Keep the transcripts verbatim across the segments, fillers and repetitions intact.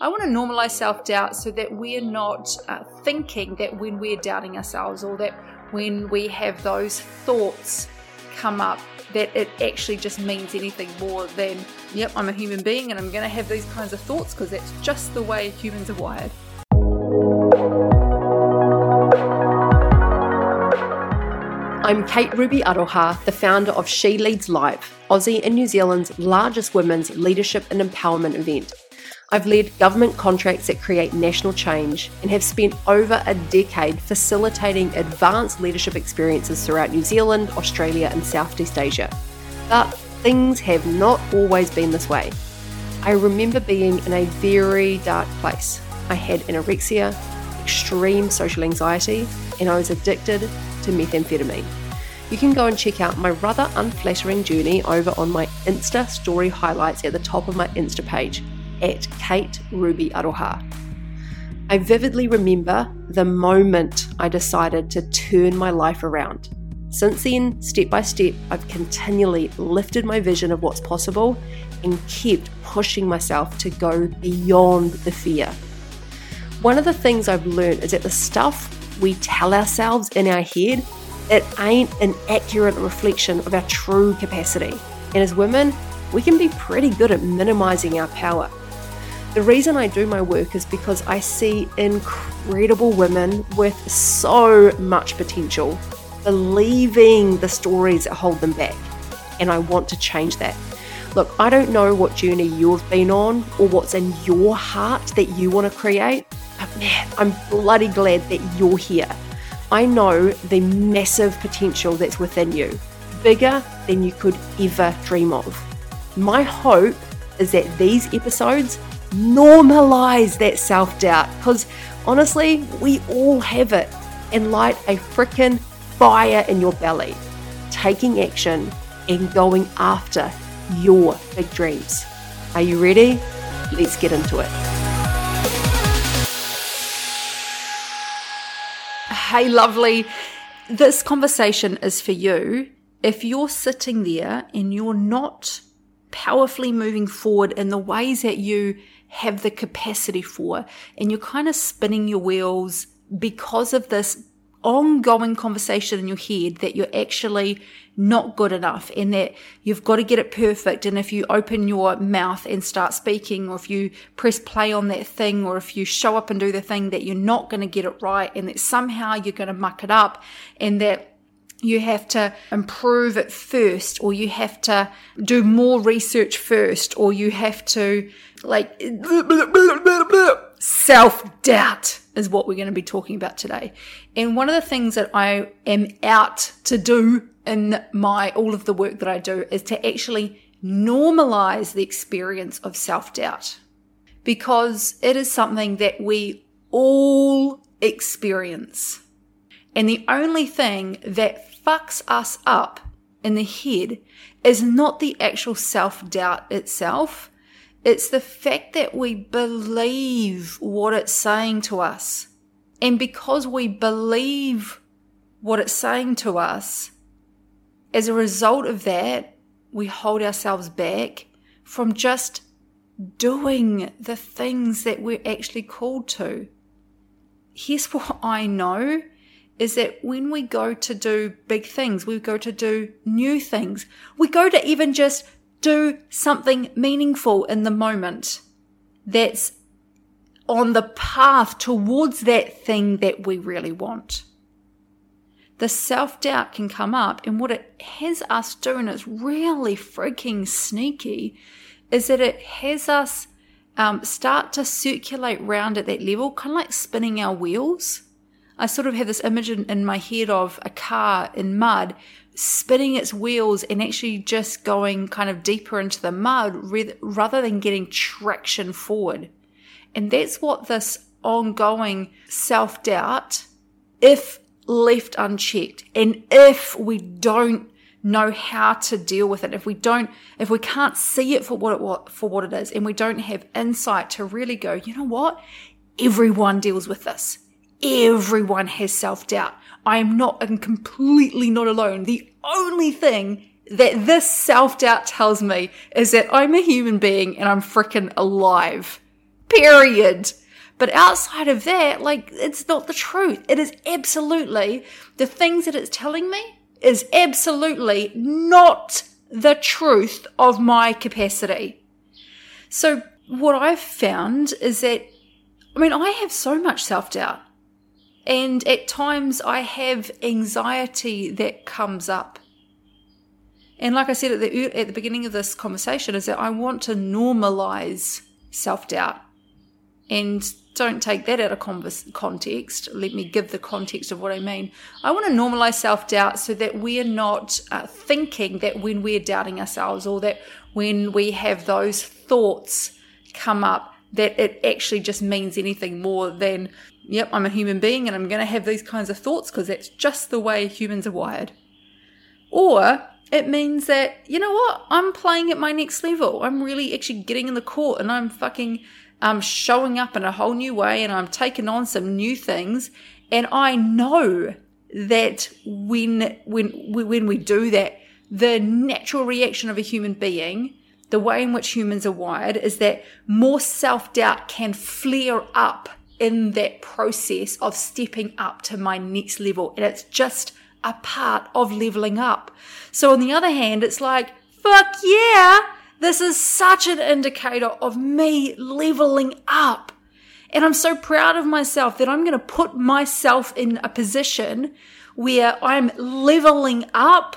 I want to normalize self-doubt so that we're not uh, thinking that when we're doubting ourselves, or that when we have those thoughts come up, that it actually just means anything more than, yep, I'm a human being and I'm going to have these kinds of thoughts because that's just the way humans are wired. I'm Kate Ruby Aroha, the founder of She Leads Live, Aussie and New Zealand's largest women's leadership and empowerment event. I've led government contracts that create national change and have spent over a decade facilitating advanced leadership experiences throughout New Zealand, Australia and Southeast Asia. But things have not always been this way. I remember being in a very dark place. I had anorexia, extreme social anxiety, and I was addicted to methamphetamine. You can go and check out my rather unflattering journey over on my Insta story highlights at the top of my Insta page, at Kate Ruby Aroha. I vividly remember the moment I decided to turn my life around. Since then, step by step, I've continually lifted my vision of what's possible and kept pushing myself to go beyond the fear. One of the things I've learned is that the stuff we tell ourselves in our head, it ain't an accurate reflection of our true capacity. And as women, we can be pretty good at minimizing our power. The reason I do my work is because I see incredible women with so much potential, believing the stories that hold them back. And I want to change that. Look, I don't know what journey you've been on or what's in your heart that you want to create, but man, I'm bloody glad that you're here. I know the massive potential that's within you, bigger than you could ever dream of. My hope is that these episodes normalize that self-doubt, because honestly, we all have it, and light a frickin' fire in your belly, taking action and going after your big dreams. Are you ready? Let's get into it. Hey, lovely. This conversation is for you. If you're sitting there and you're not powerfully moving forward in the ways that you have the capacity for, and you're kind of spinning your wheels because of this ongoing conversation in your head that you're actually not good enough and that you've got to get it perfect. And if you open your mouth and start speaking, or if you press play on that thing, or if you show up and do the thing, that you're not going to get it right, and that somehow you're going to muck it up, and that you have to improve it first, or you have to do more research first, or you have to like self-doubt is what we're going to be talking about today. And one of the things that I am out to do in my all of the work that I do is to actually normalize the experience of self-doubt, because it is something that we all experience. And the only thing that fucks us up in the head is not the actual self-doubt itself. It's the fact that we believe what it's saying to us. And because we believe what it's saying to us, as a result of that, we hold ourselves back from just doing the things that we're actually called to. Here's what I know, is that when we go to do big things, we go to do new things, we go to even just do something meaningful in the moment that's on the path towards that thing that we really want, the self-doubt can come up. And what it has us do, and it's really freaking sneaky, is that it has us um, start to circulate round at that level, kind of like spinning our wheels. I sort of have this image in, in my head of a car in mud spinning its wheels and actually just going kind of deeper into the mud rather than getting traction forward. And that's what this ongoing self-doubt, if left unchecked, and if we don't know how to deal with it, if we don't, if we can't see it for what it for what it is, and we don't have insight to really go, you know what, everyone deals with this. Everyone has self-doubt. I am not, I'm completely not alone. The only thing that this self-doubt tells me is that I'm a human being and I'm freaking alive. period. But outside of that, like, it's not the truth. It is absolutely, the things that it's telling me is absolutely not the truth of my capacity. So what I've found is that, I mean, I have so much self-doubt. And at times I have anxiety that comes up. And like I said at the, at the beginning of this conversation, is that I want to normalize self-doubt. And don't take that out of converse, context. Let me give the context of what I mean. I want to normalize self-doubt so that we're not uh, thinking that when we're doubting ourselves, or that when we have those thoughts come up, that it actually just means anything more than, yep, I'm a human being and I'm going to have these kinds of thoughts because that's just the way humans are wired. Or it means that, you know what, I'm playing at my next level. I'm really actually getting in the court and I'm fucking um, showing up in a whole new way, and I'm taking on some new things. And I know that when when when we do that, the natural reaction of a human being, the way in which humans are wired, is that more self-doubt can flare up in that process of stepping up to my next level. And it's just a part of leveling up. So on the other hand, it's like, fuck yeah, this is such an indicator of me leveling up. And I'm so proud of myself that I'm going to put myself in a position where I'm leveling up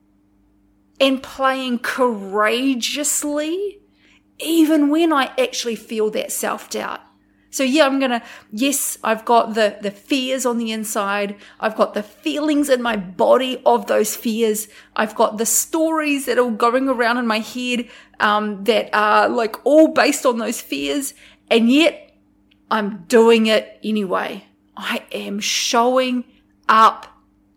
and playing courageously, even when I actually feel that self-doubt. So yeah, I'm going to, yes, I've got the, the fears on the inside. I've got the feelings in my body of those fears. I've got the stories that are going around in my head um, that are like all based on those fears. And yet I'm doing it anyway. I am showing up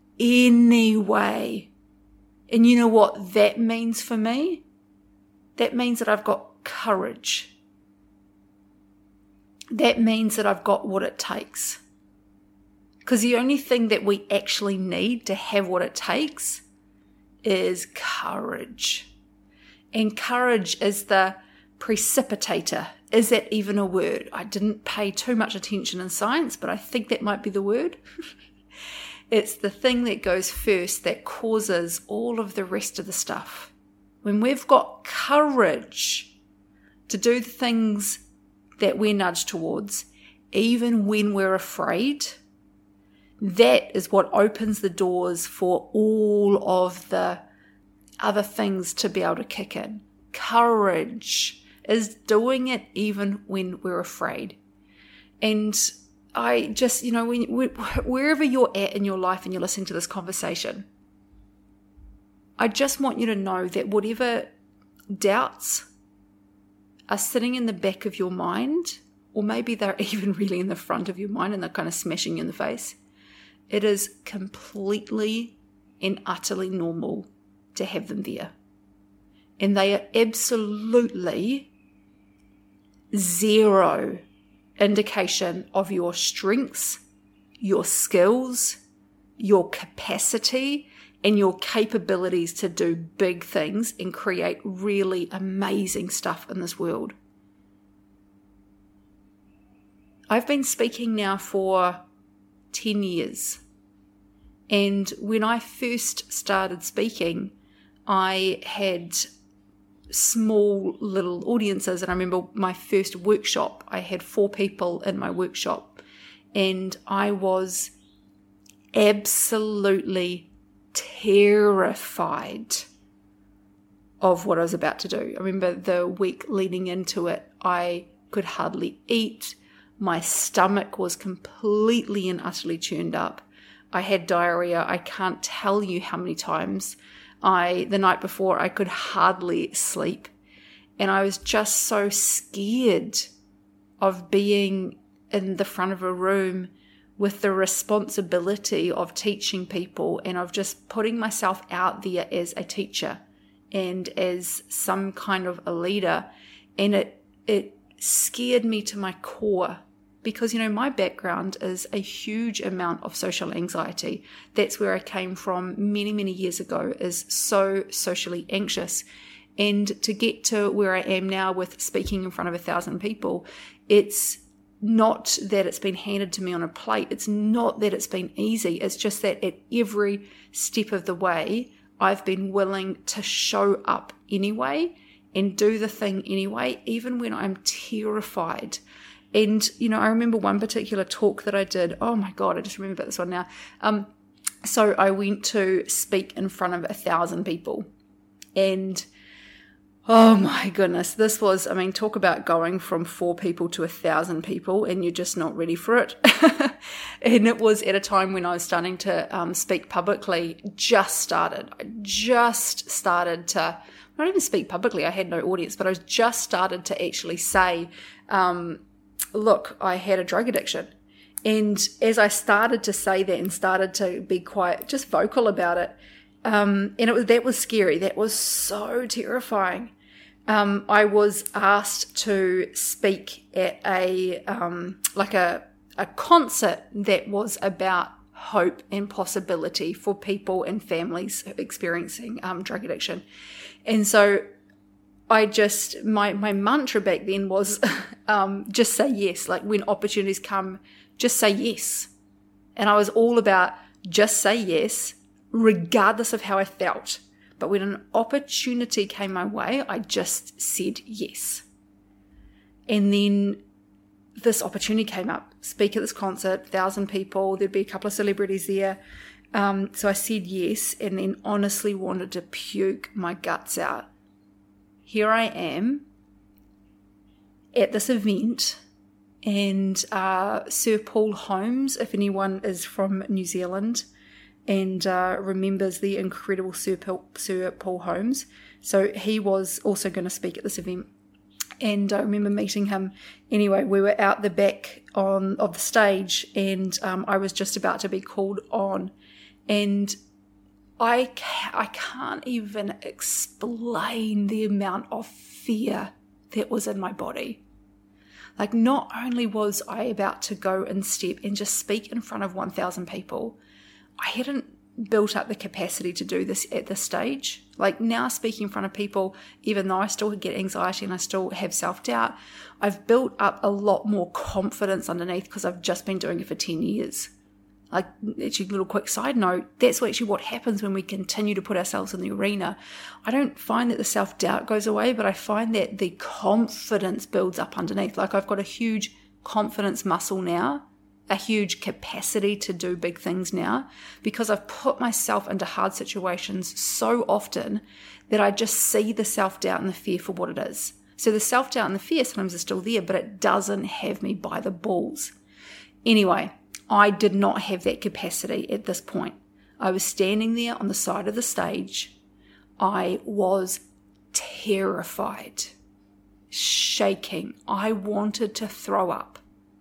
anyway. And you know what that means for me? That means that I've got courage. That means that I've got what it takes. Because the only thing that we actually need to have what it takes is courage. And courage is the precipitator. Is that even a word? I didn't pay too much attention in science, but I think that might be the word. It's the thing that goes first that causes all of the rest of the stuff. When we've got courage to do the things that we're nudged towards, even when we're afraid, that is what opens the doors for all of the other things to be able to kick in. Courage is doing it even when we're afraid. And I just, you know, when, wherever you're at in your life and you're listening to this conversation, I just want you to know that whatever doubts are sitting in the back of your mind, or maybe they're even really in the front of your mind and they're kind of smashing you in the face, it is completely and utterly normal to have them there. And they are absolutely zero indication of your strengths, your skills, your capacity, and your capabilities to do big things and create really amazing stuff in this world. I've been speaking now for ten years. And when I first started speaking, I had small little audiences. And I remember my first workshop, I had four people in my workshop. And I was absolutely terrified of what I was about to do. I remember the week leading into it, I could hardly eat. My stomach was completely and utterly churned up. I had diarrhea. I can't tell you how many times. I, the night before, I could hardly sleep. And I was just so scared of being in the front of a room with the responsibility of teaching people and of just putting myself out there as a teacher and as some kind of a leader. And it it scared me to my core because, you know, my background is a huge amount of social anxiety. That's where I came from many, many years ago, is so socially anxious. And to get to where I am now with speaking in front of a thousand people It's not that it's been handed to me on a plate. It's not that it's been easy. It's just that at every step of the way, I've been willing to show up anyway and do the thing anyway, even when I'm terrified. And, you know, I remember one particular talk that I did. Oh my God, I just remember about this one now. Um, so I went to speak in front of a thousand people. And oh my goodness, this was, I mean, talk about going from four people to a thousand people and you're just not ready for it. And it was at a time when I was starting to um, speak publicly, just started. I just started to, not even speak publicly, I had no audience, but I was just started to actually say, um, look, I had a drug addiction. And as I started to say that and started to be quite just vocal about it, um, and it was that was scary. That was so terrifying. Um, I was asked to speak at a um, like a a concert that was about hope and possibility for people and families experiencing um, drug addiction, and so I just my my mantra back then was um, just say yes. Like when opportunities come, just say yes, and I was all about just say yes, regardless of how I felt. But when an opportunity came my way, I just said yes. And then this opportunity came up. Speak at this concert, one thousand people, there'd be a couple of celebrities there. Um, so I said yes, and then honestly wanted to puke my guts out. Here I am at this event, and uh, Sir Paul Holmes, if anyone is from New Zealand, and uh, remembers the incredible Sir Paul, Sir Paul Holmes. So he was also going to speak at this event. And I remember meeting him. Anyway, we were out the back on of the stage, and um, I was just about to be called on. And I, ca- I can't even explain the amount of fear that was in my body. Like, not only was I about to go and step and just speak in front of one thousand people, I hadn't built up the capacity to do this at this stage. Like now speaking in front of people, even though I still get anxiety and I still have self-doubt, I've built up a lot more confidence underneath because I've just been doing it for ten years. Like, actually, a little quick side note, that's actually what happens when we continue to put ourselves in the arena. I don't find that the self-doubt goes away, but I find that the confidence builds up underneath. Like I've got a huge confidence muscle now, a huge capacity to do big things now, because I've put myself into hard situations so often that I just see the self-doubt and the fear for what it is. So the self-doubt and the fear sometimes are still there, but it doesn't have me by the balls. Anyway, I did not have that capacity at this point. I was standing there on the side of the stage. I was terrified, shaking. I wanted to throw up.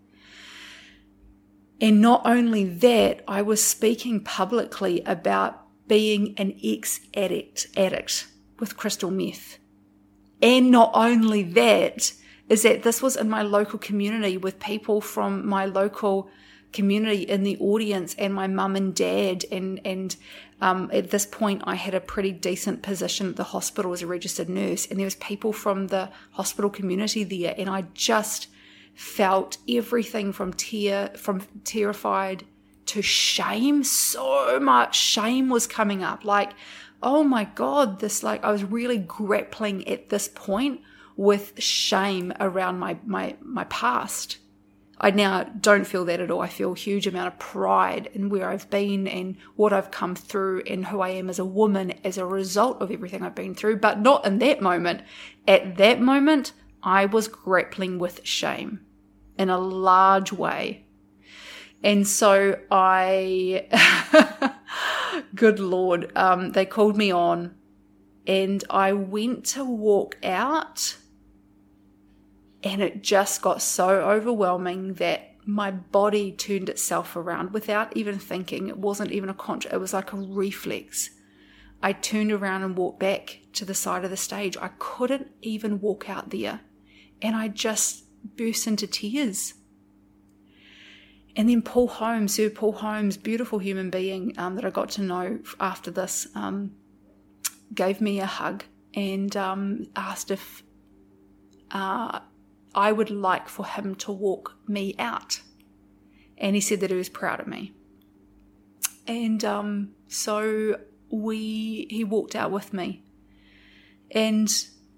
And not only that, I was speaking publicly about being an ex-addict addict with crystal meth. And not only that, is that this was in my local community with people from my local community in the audience and my mum and dad. And, and um, at this point, I had a pretty decent position at the hospital as a registered nurse. And there was people from the hospital community there. And I just felt everything from tear, from terrified to shame. So much shame was coming up. Like, oh my God, this, like, I was really grappling at this point with shame around my, my, my past. I now don't feel that at all. I feel a huge amount of pride in where I've been and what I've come through and who I am as a woman as a result of everything I've been through, but not in that moment. At that moment, I was grappling with shame in a large way. And so I, good Lord, um, they called me on and I went to walk out, and it just got so overwhelming that my body turned itself around without even thinking. It wasn't even a conscious, it was like a reflex. I turned around and walked back to the side of the stage. I couldn't even walk out there. And I just burst into tears. And then Paul Holmes, Sir Paul Holmes, beautiful human being um, that I got to know after this, um, gave me a hug and um, asked if uh, I would like for him to walk me out. And he said that he was proud of me. And um, so we he walked out with me. And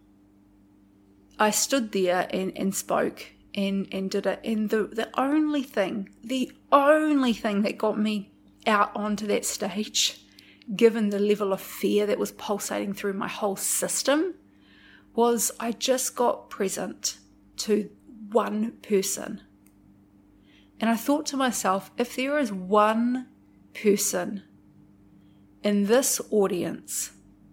I stood there and, and spoke and, and did it. And the, the only thing, the only thing that got me out onto that stage, given the level of fear that was pulsating through my whole system, was I just got present to one person. And I thought to myself, if there is one person in this audience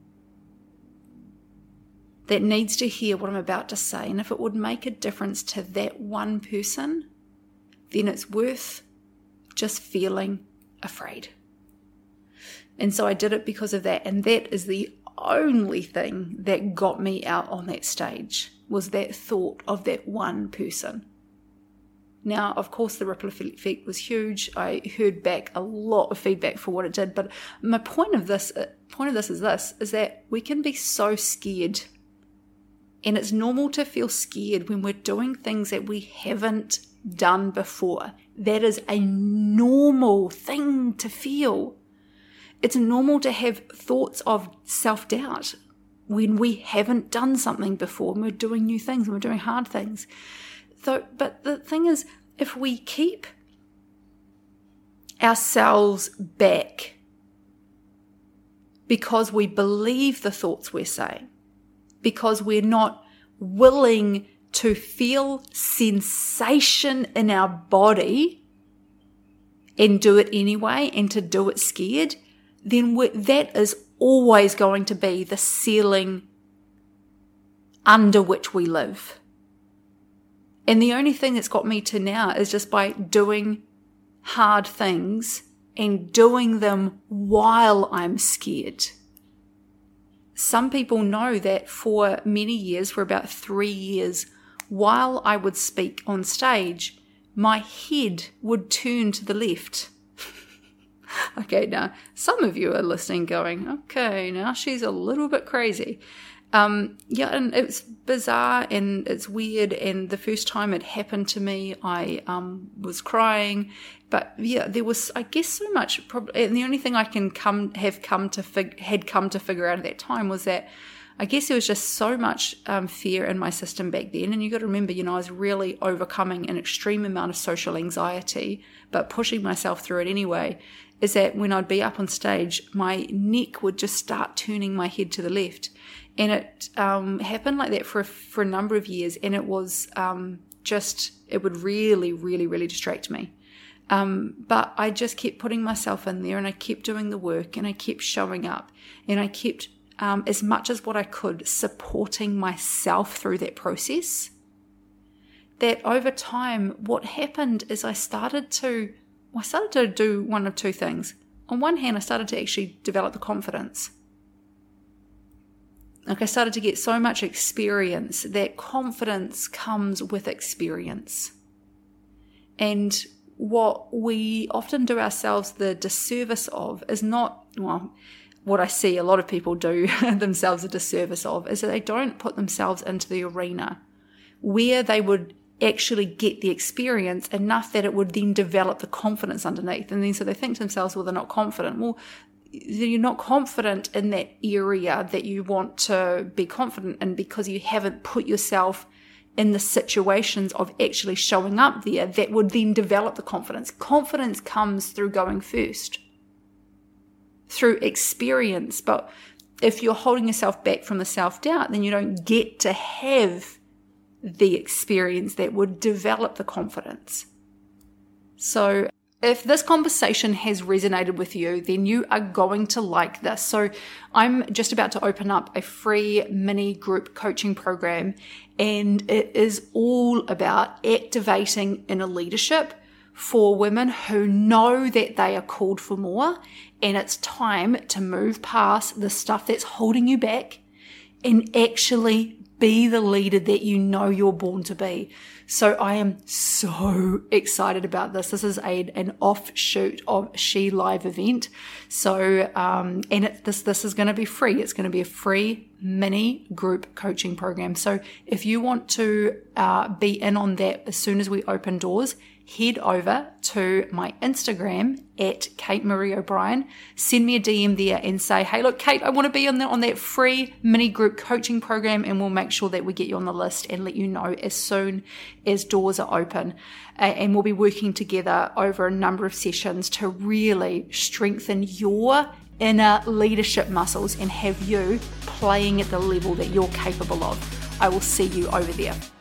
that needs to hear what I'm about to say, and if it would make a difference to that one person, then it's worth just feeling afraid. And so I did it because of that. And that is the only thing that got me out on that stage, was that thought of that one person. Now, of course, the ripple effect was huge. I heard back a lot of feedback for what it did. But my point of this, point of this is this, is that we can be so scared. And it's normal to feel scared when we're doing things that we haven't done before. That is a normal thing to feel. It's normal to have thoughts of self-doubt when we haven't done something before and we're doing new things and we're doing hard things. So, but the thing is, if we keep ourselves back because we believe the thoughts we're saying, because we're not willing to feel sensation in our body and do it anyway, and to do it scared, then that is always going to be the ceiling under which we live. And the only thing that's got me to now is just by doing hard things and doing them while I'm scared. Some people know that for many years, for about three years, while I would speak on stage, my head would turn to the left. Okay, now, some of you are listening going, okay, now she's a little bit crazy. Um, yeah, and it's bizarre and it's weird, and the first time it happened to me, I um, was crying. But yeah, there was, I guess, so much, prob- and the only thing I can come have come to fig- had come to figure out at that time was that I guess there was just so much um, fear in my system back then. And you got to remember, you know, I was really overcoming an extreme amount of social anxiety, but pushing myself through it anyway. Is that when I'd be up on stage, my neck would just start turning my head to the left. And it um, happened like that for a, for a number of years. And it was um, just, it would really, really, really distract me. Um, but I just kept putting myself in there, and I kept doing the work, and I kept showing up, and I kept, um, as much as what I could, supporting myself through that process. That over time, what happened is I started to, I started to do one of two things. On one hand, I started to actually develop the confidence. Like I started to get so much experience that confidence comes with experience. And what we often do ourselves the disservice of is not, well, what I see a lot of people do themselves a disservice of is that they don't put themselves into the arena where they would actually get the experience enough that it would then develop the confidence underneath. And then so they think to themselves, well, they're not confident. Well, you're not confident in that area that you want to be confident in because you haven't put yourself in the situations of actually showing up there that would then develop the confidence. Confidence comes through going first, through experience. But if you're holding yourself back from the self-doubt, then you don't get to have the experience that would develop the confidence. So if this conversation has resonated with you, then you are going to like this. So I'm just about to open up a free mini group coaching program, and it is all about activating inner leadership for women who know that they are called for more, and it's time to move past the stuff that's holding you back and actually be the leader that you know you're born to be. So I am so excited about this. This is a, an offshoot of She Live event. So, um, and it, this, this is going to be free. It's going to be a free mini group coaching program. So if you want to uh, be in on that as soon as we open doors, head over to my Instagram at Kate Marie O'Brien. Send me a D M there and say, hey, look, Kate, I want to be on, the, on that free mini group coaching program, and we'll make sure that we get you on the list and let you know as soon as doors are open. Uh, and we'll be working together over a number of sessions to really strengthen your inner leadership muscles and have you playing at the level that you're capable of. I will see you over there.